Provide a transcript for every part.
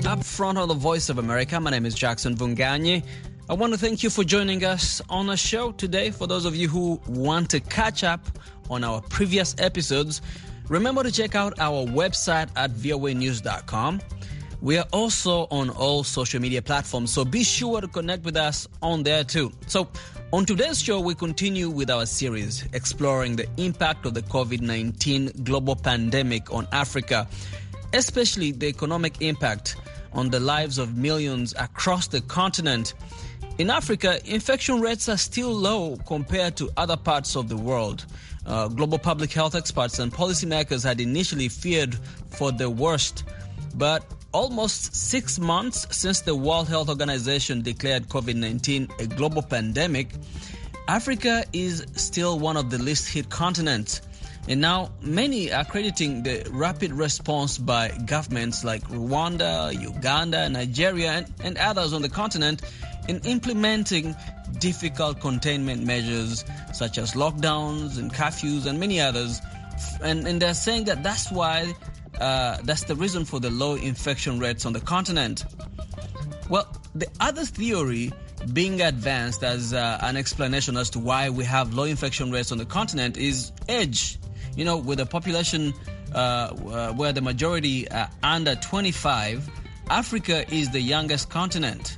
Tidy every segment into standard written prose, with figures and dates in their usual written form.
Up front on the Voice of America, my name is Jackson Vunganyi. I want to thank you for joining us on the show today. For those of you who want to catch up on our previous episodes, remember to check out our website at voanews.com. We are also on all social media platforms, so be sure to connect with us on there too. So on today's show, we continue with our series exploring the impact of the COVID-19 global pandemic on Africa, especially the economic impact on the lives of millions across the continent. In Africa, infection rates are still low compared to other parts of the world. Global public health experts and policymakers had initially feared for the worst, but almost 6 months since the World Health Organization declared COVID-19 a global pandemic, Africa is still one of the least hit continents. And now many are crediting the rapid response by governments like Rwanda, Uganda, Nigeria, and others on the continent in implementing difficult containment measures such as lockdowns and curfews and many others. And they're saying that that's why, that's the reason for the low infection rates on the continent. Well, the other theory being advanced as an explanation as to why we have low infection rates on the continent is age. You know, with a population where the majority are under 25, Africa is the youngest continent.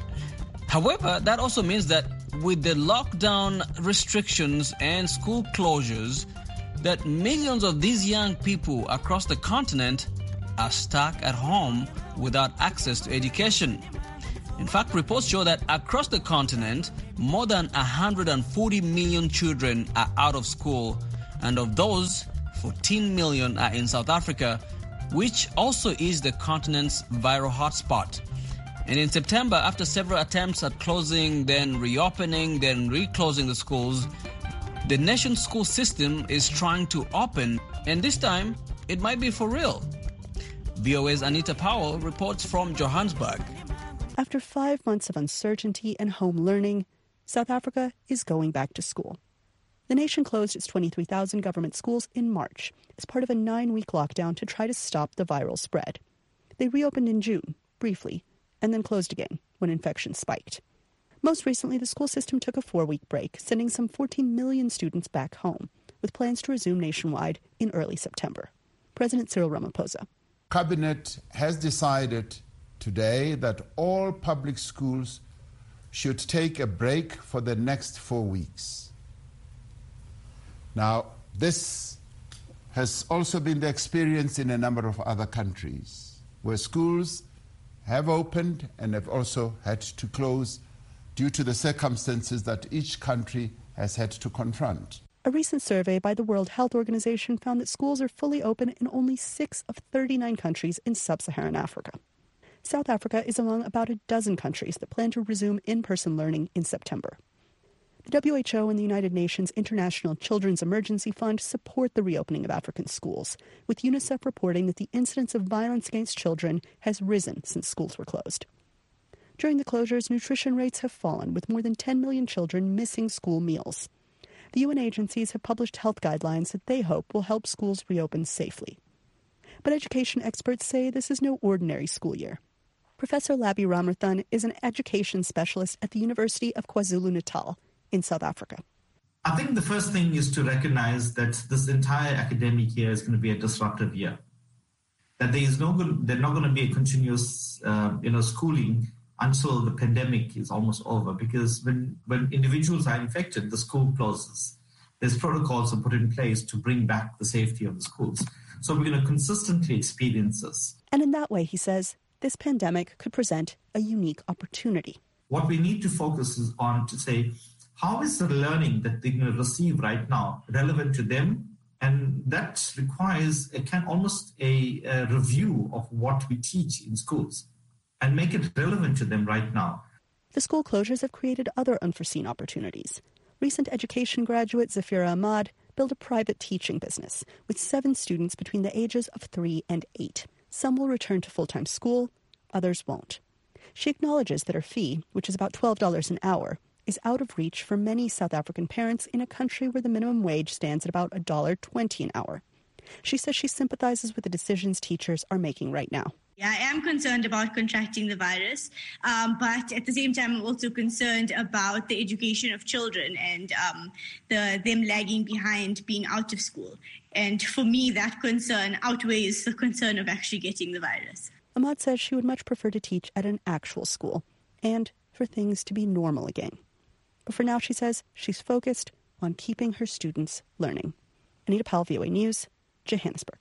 However, that also means that with the lockdown restrictions and school closures, that millions of these young people across the continent are stuck at home without access to education. In fact, reports show that across the continent, more than 140 million children are out of school. And of those, 14 million are in South Africa, which also is the continent's viral hotspot. And in September, after several attempts at closing, then reopening, then reclosing the schools, the nation's school system is trying to open, and this time, it might be for real. VOA's Anita Powell reports from Johannesburg. After 5 months of uncertainty and home learning, South Africa is going back to school. The nation closed its 23,000 government schools in March as part of a 9-week lockdown to try to stop the viral spread. They reopened in June, briefly, and then closed again when infections spiked. Most recently, the school system took a 4-week break, sending some 14 million students back home, with plans to resume nationwide in early September. President Cyril Ramaphosa. Cabinet has decided today that all public schools should take a break for the next 4 weeks. Now, this has also been the experience in a number of other countries, where schools have opened and have also had to close due to the circumstances that each country has had to confront. A recent survey by the World Health Organization found that schools are fully open in only 6 of 39 countries in sub-Saharan Africa. South Africa is among about a dozen countries that plan to resume in-person learning in September. The WHO and the United Nations International Children's Emergency Fund support the reopening of African schools, with UNICEF reporting that the incidence of violence against children has risen since schools were closed. During the closures, nutrition rates have fallen, with more than 10 million children missing school meals. The UN agencies have published health guidelines that they hope will help schools reopen safely. But education experts say this is no ordinary school year. Professor Labi Ramarthan is an education specialist at the University of KwaZulu-Natal in South Africa. I think the first thing is to recognize that this entire academic year is going to be a disruptive year. That there's not going to be a continuous, schooling until the pandemic is almost over. Because when individuals are infected, the school closes. There's protocols are put in place to bring back the safety of the schools. So we're going to consistently experience this. And in that way, he says, this pandemic could present a unique opportunity. What we need to focus is on to say, how is the learning that they're going to receive right now relevant to them? And that requires almost a review of what we teach in schools and make it relevant to them right now. The school closures have created other unforeseen opportunities. Recent education graduate Zafira Ahmad built a private teaching business with 7 students between the ages of 3 and 8. Some will return to full-time school, others won't. She acknowledges that her fee, which is about $12 an hour, is out of reach for many South African parents in a country where the minimum wage stands at about $1.20 an hour. She says she sympathizes with the decisions teachers are making right now. I am concerned about contracting the virus, but at the same time, I'm also concerned about the education of children and them lagging behind being out of school. And for me, that concern outweighs the concern of actually getting the virus. Ahmad says she would much prefer to teach at an actual school and for things to be normal again. But for now, she says she's focused on keeping her students learning. Anita Powell, VOA News, Johannesburg.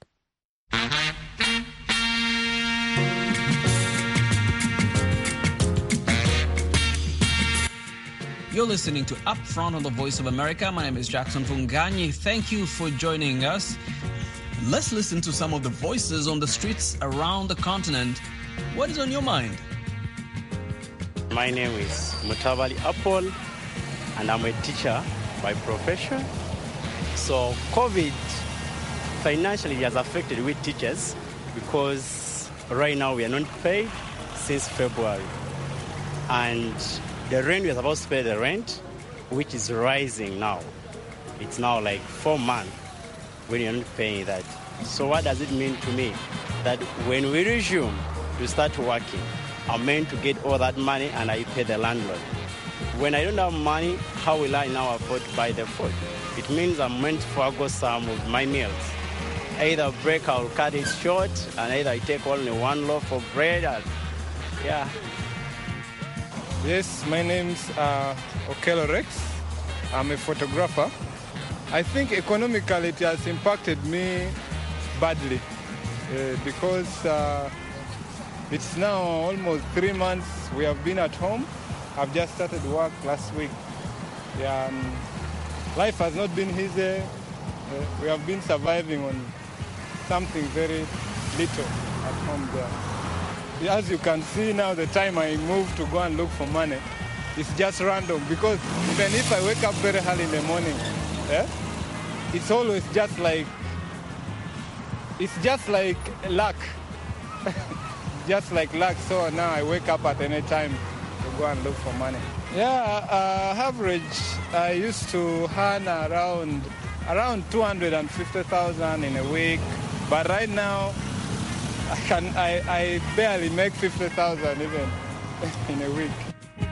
You're listening to Upfront on the Voice of America. My name is Jackson Vunganyi. Thank you for joining us. Let's listen to some of the voices on the streets around the continent. What is on your mind? My name is Mutabali Apol, and I'm a teacher by profession. So COVID financially has affected we teachers because right now we are not paid since February. And the rent, we are supposed to pay the rent, which is rising now. It's now like 4 months when you're not paying that. So what does it mean to me? That when we resume to start working, I'm meant to get all that money and I pay the landlord. When I don't have money, how will I now afford to buy the food? It means I'm meant to forgo some of my meals. Either break, I'll cut it short, and either I take only one loaf of bread. Yeah. Yes, my name's Okello Rex. I'm a photographer. I think economically it has impacted me badly because it's now almost 3 months we have been at home. I've just started work last week. Yeah, and life has not been easy. We have been surviving on something very little at home there. As you can see now, the time I move to go and look for money, it's just random because even if I wake up very early in the morning, it's always just like luck. Just like luck. So now I wake up at any time to go and look for money. Yeah, average, I used to earn around 250,000 in a week, but right now I barely make 50,000 even in a week.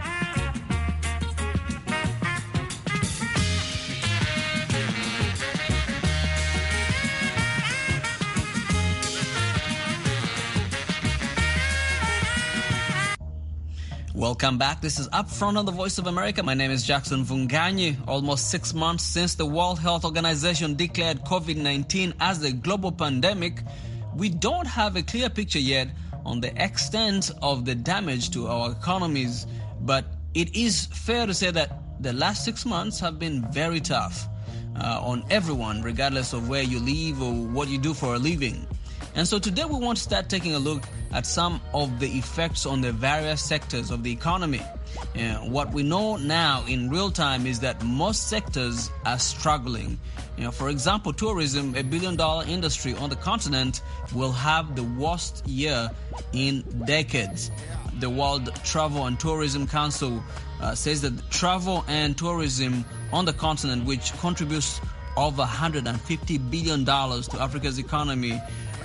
Welcome back. This is Upfront on the Voice of America. My name is Jackson Vunganyi. Almost 6 months since the World Health Organization declared COVID-19 as a global pandemic, we don't have a clear picture yet on the extent of the damage to our economies, but it is fair to say that the last 6 months have been very tough on everyone, regardless of where you live or what you do for a living. And so today we want to start taking a look at some of the effects on the various sectors of the economy. What we know now in real time is that most sectors are struggling. For example, tourism, $1 billion industry on the continent, will have the worst year in decades. The World Travel and Tourism Council says that travel and tourism on the continent, which contributes over $150 billion to Africa's economy,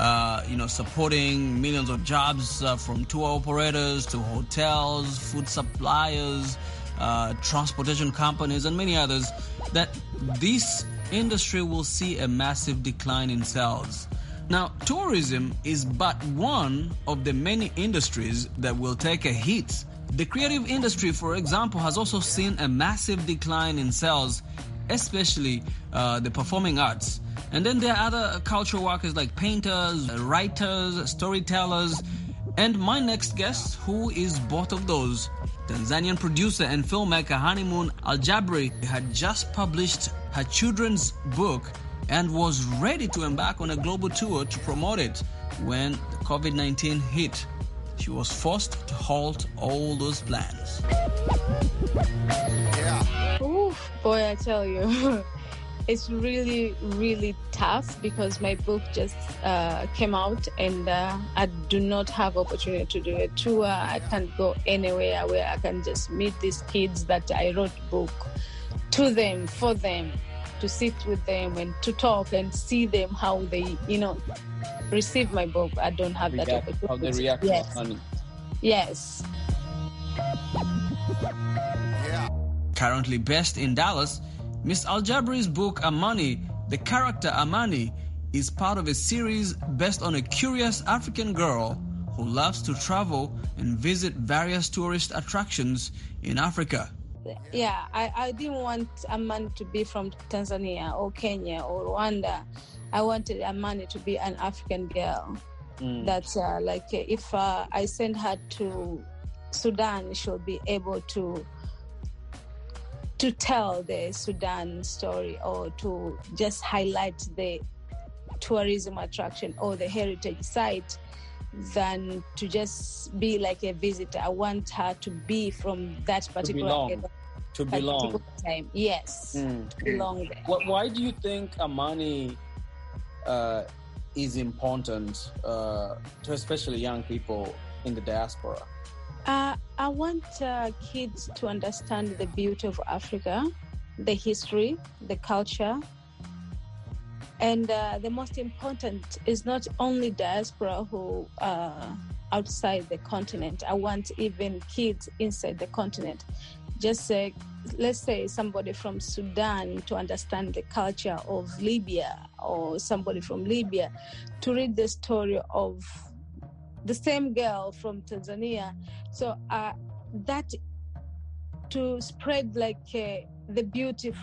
supporting millions of jobs from tour operators to hotels, food suppliers, transportation companies, and many others, that this industry will see a massive decline in sales. Now, tourism is but one of the many industries that will take a hit. The creative industry, for example, has also seen a massive decline in sales, especially the performing arts. And then there are other cultural workers like painters, writers, storytellers. And my next guest, who is both of those, Tanzanian producer and filmmaker Honeymoon Al-Jabri, had just published her children's book and was ready to embark on a global tour to promote it when the COVID-19 hit. She was forced to halt all those plans. Ooh, boy, I tell you. It's really, really tough because my book just came out and I do not have opportunity to do a tour. I can't go anywhere where I can just meet these kids that I wrote book to them, for them, to sit with them and to talk and see them how they, receive my book. I don't have that opportunity. How they react to Amani. Yes. Currently based in Dallas, Ms. Aljabri's book Amani, the character Amani, is part of a series based on a curious African girl who loves to travel and visit various tourist attractions in Africa. Yeah, I didn't want Amani to be from Tanzania or Kenya or Rwanda. I wanted Amani to be an African girl. That's if I send her to Sudan, she'll be able to tell the Sudan story or to just highlight the tourism attraction or the heritage site than to just be like a visitor. I want her to be from that particular to belong. Time. Yes, to belong there. Why do you think Amani is important to especially young people in the diaspora? I want kids to understand the beauty of Africa, the history, the culture. And the most important is not only diaspora who are outside the continent. I want even kids inside the continent. Just let's say somebody from Sudan to understand the culture of Libya, or somebody from Libya to read the story of the same girl from Tanzania. So that to spread the beauty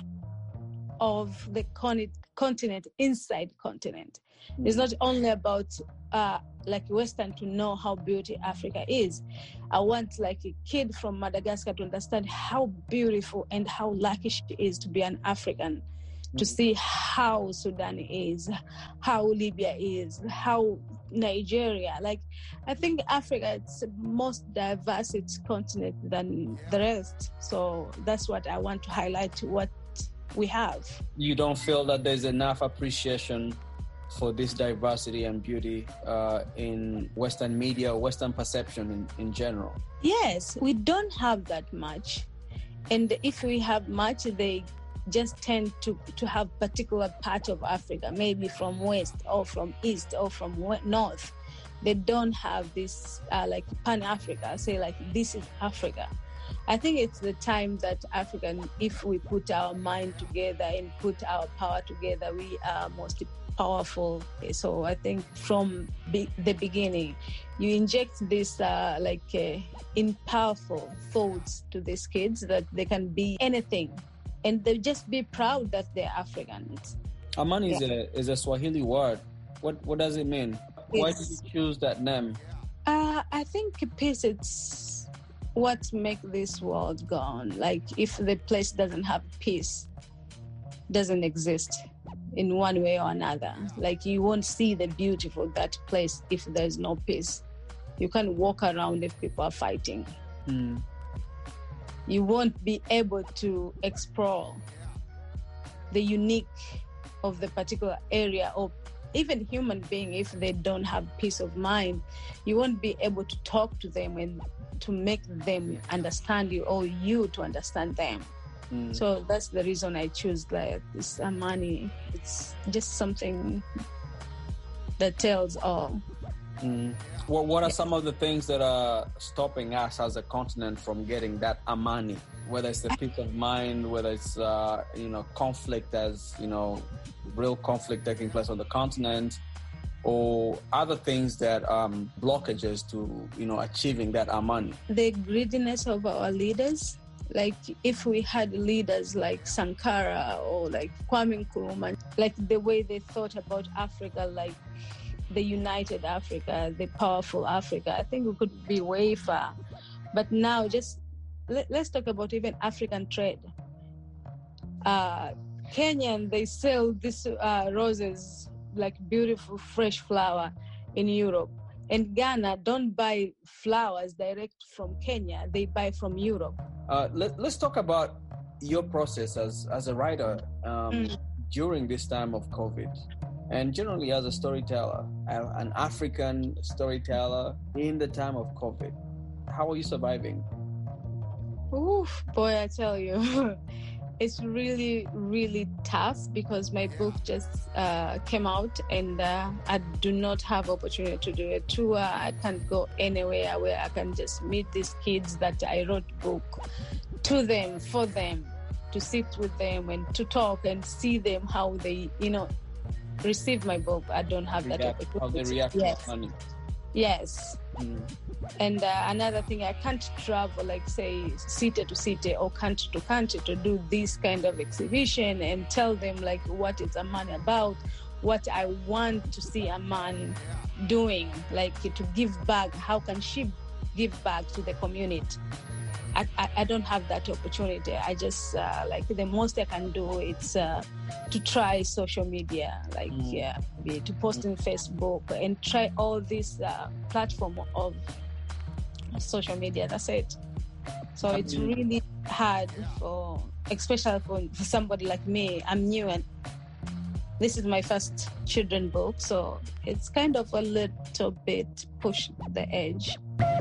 of the continent inside continent. It's not only about Western to know how beautiful Africa is. I want a kid from Madagascar to understand how beautiful and how lucky she is to be an African, to see how Sudan is, how Libya is, how Nigeria. I think Africa is the most diverse continent than the rest. So that's what I want to highlight, what we have. You don't feel that there's enough appreciation for this diversity and beauty in Western media, Western perception in general? Yes, we don't have that much. And if we have much, they just tend to have particular part of Africa, maybe from west or from east or from north. They don't have this Pan-Africa, say this is Africa. I think it's the time that African, if we put our mind together and put our power together, we are most powerful. So I think from the beginning, you inject this in powerful thoughts to these kids that they can be anything, and they just be proud that they're Africans. Amani is a Swahili word. What does it mean? Why did you choose that name? I think peace, it's what makes this world go on. If the place doesn't have peace, doesn't exist in one way or another. You won't see the beauty of that place if there's no peace. You can't walk around if people are fighting. You won't be able to explore the unique of the particular area, or even human being, if they don't have peace of mind. You won't be able to talk to them and to make them understand you, or you to understand them. So that's the reason I choose this Amani. It's just something that tells all. What are some of the things that are stopping us as a continent from getting that Amani? Whether it's the peace of mind, whether it's conflict, as real conflict taking place on the continent, or other things that blockages to achieving that Amani. The greediness of our leaders. If we had leaders like Sankara or Kwame Nkrumah, the way they thought about Africa, the united Africa, the powerful Africa, I think we could be way far. But now let's talk about even African trade. Kenyan, they sell these roses, beautiful fresh flower in Europe. And Ghana don't buy flowers direct from Kenya, they buy from Europe. Let's talk about your process as a writer during this time of COVID, and generally as a storyteller, an African storyteller in the time of COVID. How are you surviving? Oof, boy, I tell you, It's really, really tough because my book just came out and I do not have opportunity to do a tour. I can't go anywhere where I can just meet these kids that I wrote book to them, for them, to sit with them and to talk and see them how they, receive my book. I don't have that opportunity. How they react to money. Yes. And another thing, I can't travel, like say city to city or country to country to do this kind of exhibition and tell them like what is Amani about, what I want to see Amani doing, like to give back. How can she give back to the community? I don't have that opportunity. I just like the most I can do is to try social media, like to post in Facebook and try all these platform of social media. That's it. So it's really hard especially for somebody like me. I'm new and this is my first children book, so it's kind of a little bit push the edge.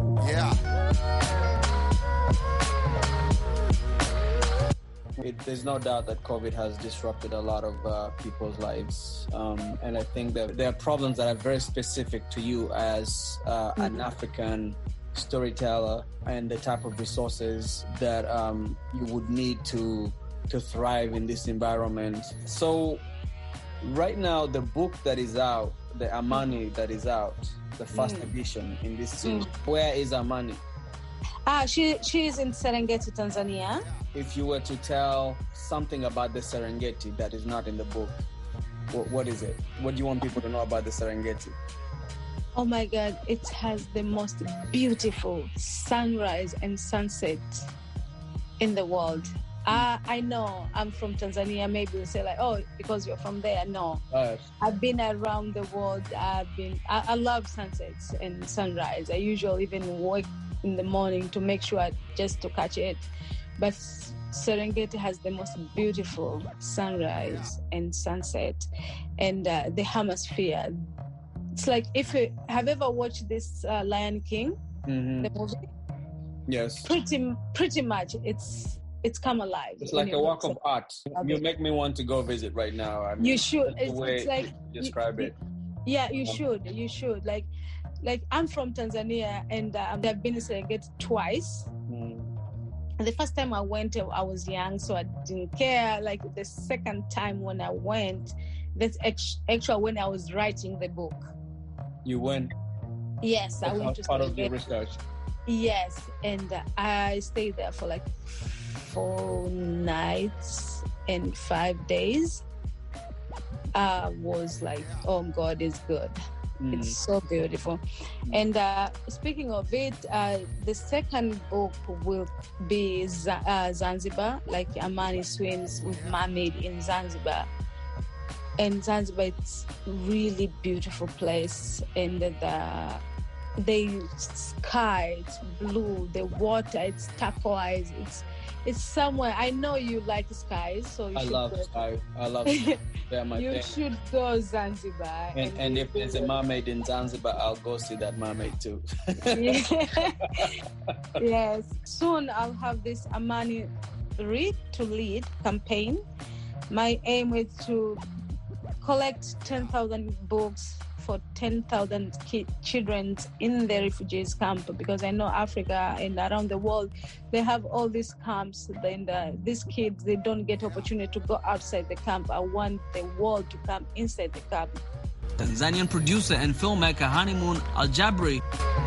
There's no doubt that COVID has disrupted a lot of people's lives. And I think that there are problems that are very specific to you as an African storyteller and the type of resources that you would need to thrive in this environment. So right now, the book that is out, the Amani that is out, the first edition in this series, where is Amani? She is in Serengeti, Tanzania. If you were to tell something about the Serengeti that is not in the book, what is it? What do you want people to know about the Serengeti? Oh my God, it has the most beautiful sunrise and sunset in the world. I know I'm from Tanzania. Maybe you'll say like, oh, because you're from there. No, I've been around the world. I love sunsets and sunrise. I usually even wake in the morning to make sure just to catch it. But Serengeti has the most beautiful sunrise and sunset, and the hemisphere. It's like if you have ever watched this Lion King, the movie. Yes. Pretty much, it's come alive. It's like a work of art. You make me want to go visit right now. I mean, you should. It's like describe it. Yeah, you should. You should. Like I'm from Tanzania, and I've been in Serengeti twice. The first time I went, I was young, so I didn't care. Like the second time when I went, that's actually when I was writing the book. You went? Yes, I went to part of your research. Yes, and I stayed there for like 4 nights and 5 days. Was like, oh, God is good. It's so beautiful. And speaking of it, the second book will be Zanzibar, like Amani swims with mermaid in Zanzibar. And Zanzibar, it's really beautiful place. And the sky, it's blue. The water, it's turquoise. It's somewhere. I know you like skies, so you should love go. Sky. I love Sky. Yeah, You should go Zanzibar. And if there's a mermaid in Zanzibar, I'll go see that mermaid too. Yes. Soon I'll have this Amani Read to Lead campaign. My aim is to collect 10,000 books for 10,000 children in the refugees camp, because I know Africa and around the world, they have all these camps, and these kids, they don't get opportunity to go outside the camp. I want the world to come inside the camp. Tanzanian producer and filmmaker Honeymoon Al-Jabri.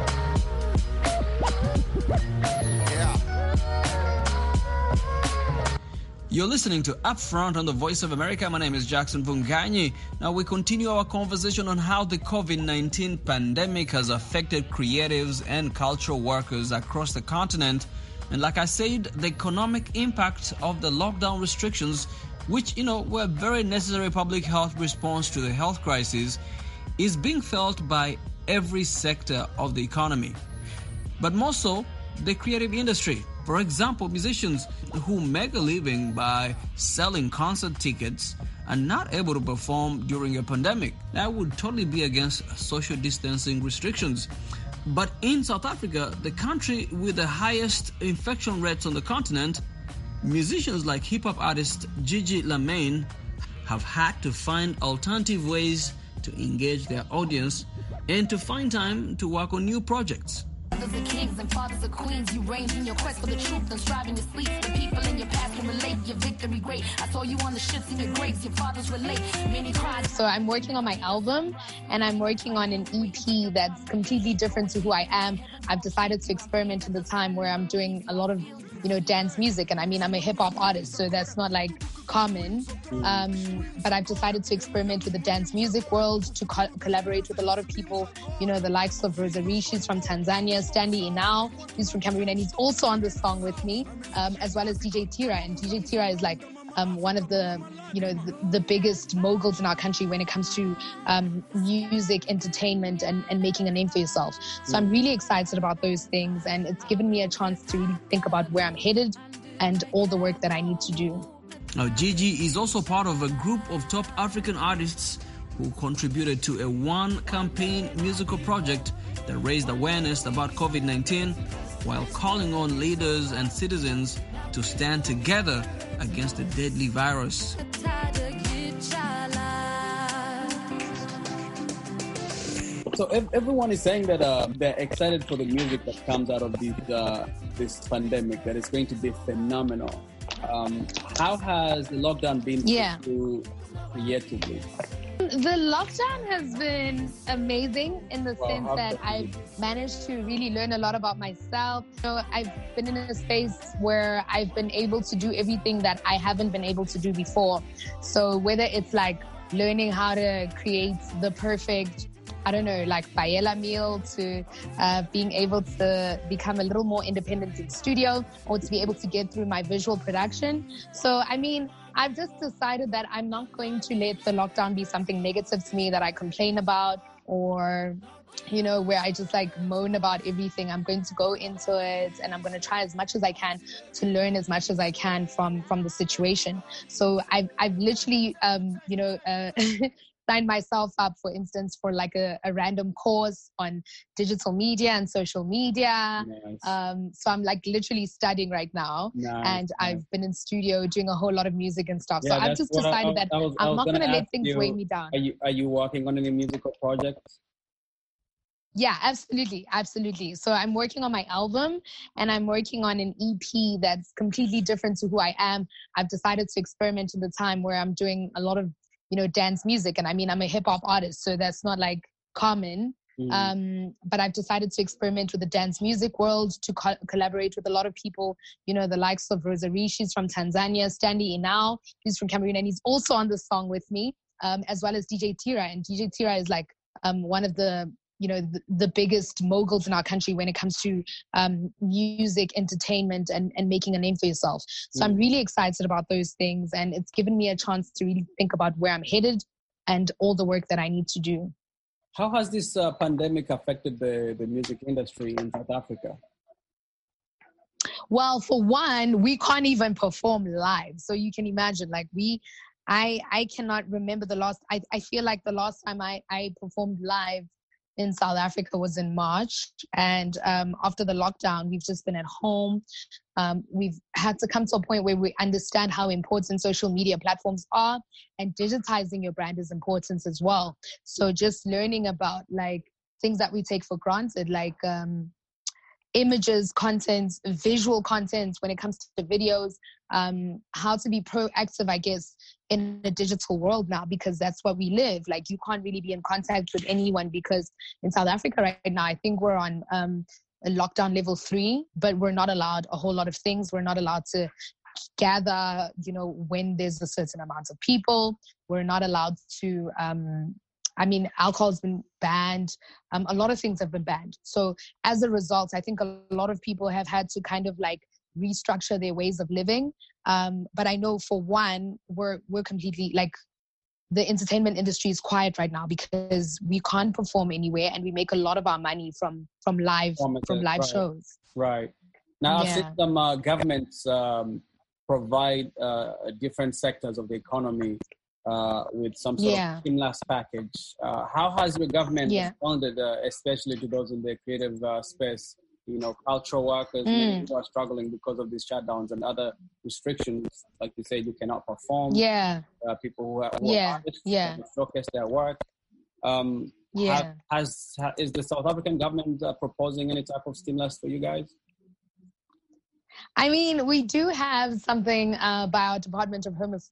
You're listening to Upfront on the Voice of America. My name is Jackson Vunganyi. Now we continue our conversation on how the COVID-19 pandemic has affected creatives and cultural workers across the continent. And like I said, the economic impact of the lockdown restrictions, which, were a very necessary public health response to the health crisis, is being felt by every sector of the economy. But more so, the creative industry. For example, musicians who make a living by selling concert tickets are not able to perform during a pandemic. That would totally be against social distancing restrictions. But in South Africa, the country with the highest infection rates on the continent, musicians like hip-hop artist Gigi Lamayne have had to find alternative ways to engage their audience and to find time to work on new projects. Mothers are kings and fathers are queens. You range in your quest for the truth and striving to sleep. The people in your past can relate. Your victory great. I saw you on the shits in your graves. Your fathers relate. Many cried. So I'm working on my album, and I'm working on an EP that's completely different to who I am. I've decided to experiment in the time where I'm doing a lot of, dance music. And I mean, I'm a hip hop artist, so that's not like common. But I've decided to experiment with the dance music world, to collaborate with a lot of people, the likes of Rosary, she's from Tanzania, Stanley Inau, he's from Cameroon, and he's also on this song with me, as well as DJ Tira. And DJ Tira is like one of the, the biggest moguls in our country when it comes to music, entertainment, and making a name for yourself. So I'm really excited about those things, and it's given me a chance to really think about where I'm headed and all the work that I need to do. Now, Gigi is also part of a group of top African artists who contributed to a one-campaign musical project that raised awareness about COVID-19 while calling on leaders and citizens to stand together against the deadly virus. So everyone is saying that they're excited for the music that comes out of this pandemic, that it's going to be phenomenal. How has the lockdown been for you creatively? The lockdown has been amazing in the sense that I've managed to really learn a lot about myself. I've been in a space where I've been able to do everything that I haven't been able to do before. So whether it's like learning how to create the perfect, paella meal, to being able to become a little more independent in studio, or to be able to get through my visual production. So, I've just decided that I'm not going to let the lockdown be something negative to me that I complain about, or, where I just moan about everything. I'm going to go into it, and I'm going to try as much as I can to learn as much as I can from the situation. So I've literally, signed myself up, for instance, for a random course on digital media and social media. Nice. So I'm literally studying right now. Nice. And I've been in studio doing a whole lot of music and stuff. So I've just decided that I'm not going to let things weigh me down. Are you working on any musical projects? Yeah, absolutely. So I'm working on my album, and I'm working on an EP that's completely different to who I am. I've decided to experiment in the time where I'm doing a lot of dance music. And I mean, I'm a hip hop artist, so that's not common. But I've decided to experiment with the dance music world, to collaborate with a lot of people, the likes of Rosary, she's from Tanzania, Stanley Inau, he's from Cameroon, and he's also on this song with me, as well as DJ Tira. And DJ Tira is one of the, the biggest moguls in our country when it comes to music, entertainment, and making a name for yourself. So I'm really excited about those things, and it's given me a chance to really think about where I'm headed and all the work that I need to do. How has this pandemic affected the music industry in South Africa? Well, for one, we can't even perform live. So you can imagine, I cannot remember the last, I feel like the last time I performed live in South Africa was in March. And after the lockdown, we've just been at home. We've had to come to a point where we understand how important social media platforms are, and digitizing your brand is important as well. So just learning about things that we take for granted, images, content, visual content when it comes to videos, how to be proactive, I guess, in the digital world now, because that's what we live. You can't really be in contact with anyone, because in South Africa right now, I think we're on a lockdown level 3, but we're not allowed a whole lot of things. We're not allowed to gather, when there's a certain amount of people. We're not allowed to, alcohol's been banned. A lot of things have been banned. So as a result, I think a lot of people have had to kind of restructure their ways of living. But I know for one, we're completely the entertainment industry is quiet right now because we can't perform anywhere, and we make a lot of our money from live shows. Right. Now, I've seen some governments provide different sectors of the economy with some sort of stimulus package. How has your government responded, especially to those in the creative space, cultural workers who are struggling because of these shutdowns and other restrictions. Like you said, you cannot perform. People who are artists to showcase their work. Is the South African government proposing any type of stimulus for you guys? I mean, we do have something by our Department of Arts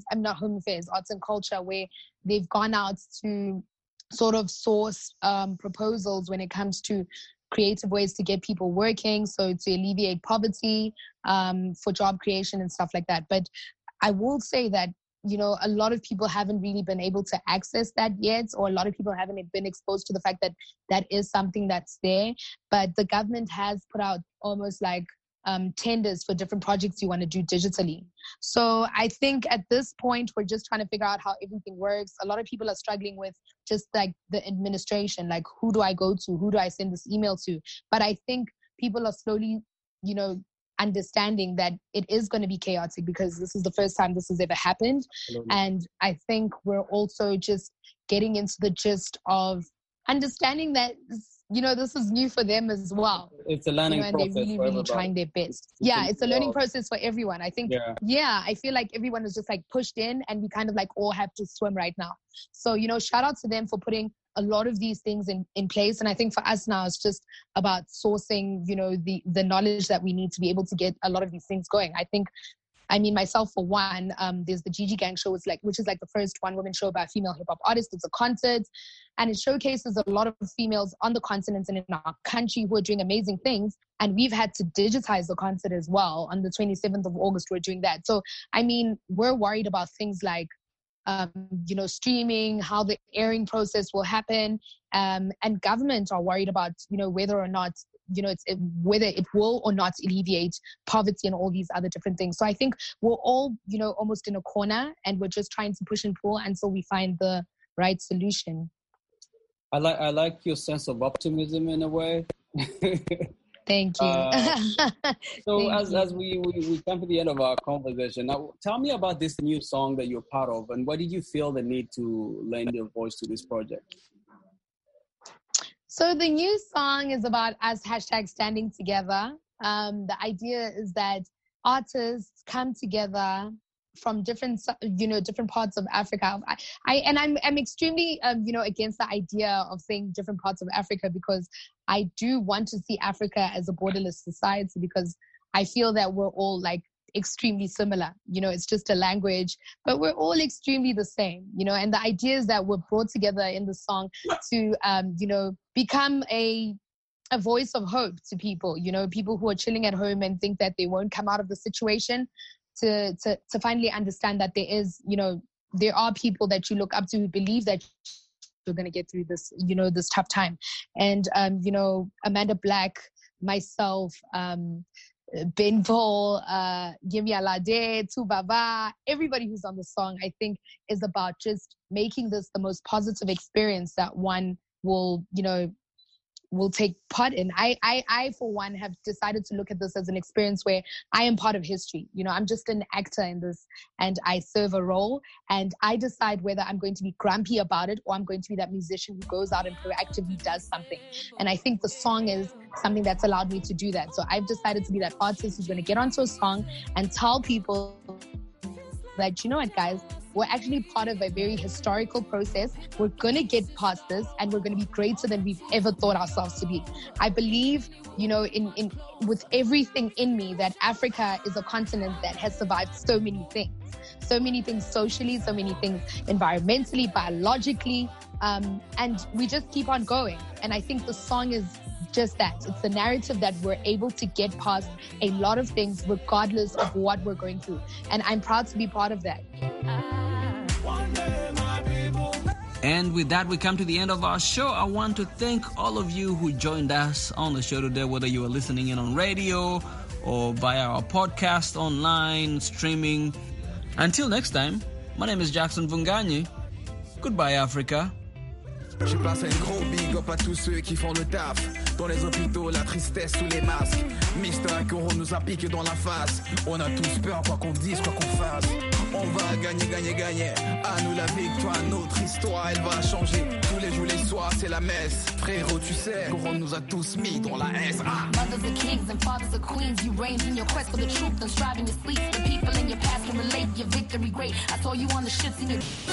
and Culture, where they've gone out to sort of source proposals when it comes to creative ways to get people working, so to alleviate poverty, for job creation and stuff like that. But I will say that, a lot of people haven't really been able to access that yet, or a lot of people haven't been exposed to the fact that that is something that's there. But the government has put out almost like tenders for different projects you want to do digitally. So I think at this point, we're just trying to figure out how everything works. A lot of people are struggling with just like the administration, like who do I go to? Who do I send this email to? But I think people are slowly, understanding that it is going to be chaotic, because this is the first time this has ever happened. Absolutely. And I think we're also just getting into the gist of understanding that, this is new for them as well. It's a learning process. And they're really trying their best. It's a learning process for everyone. I think, I feel like everyone is just like pushed in, and we kind of like all have to swim right now. So, shout out to them for putting a lot of these things in place. And I think for us now, it's just about sourcing, the knowledge that we need to be able to get a lot of these things going. I mean, myself, for one, there's the Gigi Gang show, which is like the first one-woman show about female hip-hop artists. It's a concert, and it showcases a lot of females on the continent and in our country who are doing amazing things. And we've had to digitize the concert as well. On the 27th of August, we're doing that. So, I mean, we're worried about things like, streaming, how the airing process will happen. And government are worried about, whether or not, whether it will or not alleviate poverty and all these other different things. So I think we're all, almost in a corner, and we're just trying to push and pull until we find the right solution. I like your sense of optimism in a way. Thank you. So as we come to the end of our conversation, now tell me about this new song that you're part of, and why did you feel the need to lend your voice to this project? So the new song is about us #standing together. The idea is that artists come together from different parts of Africa. I'm extremely, against the idea of saying different parts of Africa, because I do want to see Africa as a borderless society, because I feel that we're all like extremely similar. It's just a language, but we're all extremely the same, and the idea is that we're brought together in the song to, become a voice of hope to people, people who are chilling at home and think that they won't come out of the situation, to finally understand that there is, there are people that you look up to who believe that you're going to get through this, this tough time. And, Amanda Black, myself, Benvol, Yemi Alade, Tubaba, everybody who's on the song, I think is about just making this the most positive experience that one will take part in. I, for one, have decided to look at this as an experience where I am part of history. I'm just an actor in this, and I serve a role, and I decide whether I'm going to be grumpy about it, or I'm going to be that musician who goes out and proactively does something. And I think the song is something that's allowed me to do that. So I've decided to be that artist who's going to get onto a song and tell people that, what, guys, we're actually part of a very historical process. We're going to get past this, and we're going to be greater than we've ever thought ourselves to be. I believe, in with everything in me, that Africa is a continent that has survived so many things socially, so many things environmentally, biologically, and we just keep on going. And I think the song is just that. It's the narrative that we're able to get past a lot of things regardless of what we're going through. And I'm proud to be part of that. And with that, we come to the end of our show. I want to thank all of you who joined us on the show today, whether you are listening in on radio or via our podcast, online, streaming. Until next time, my name is Jackson Vunganyi. Goodbye, Africa. J'ai placé un gros big up à tous ceux qui font le taf. Dans les hôpitaux, la tristesse sous les masques. Mister Akoro nous a piqué dans la face. On a tous peur, quoi qu'on dise, quoi qu'on fasse. On va gagner, gagner, gagner. À nous la victoire, notre histoire, elle va changer. Tous les jours, les soirs, c'est la messe. Frérot, tu sais, Couronne nous a tous mis dans la S. Mothers are kings and fathers are queens. You reign in your quest for the truth and striving to sleep. The people in your past can relate. Your victory great. I saw you on the shits in your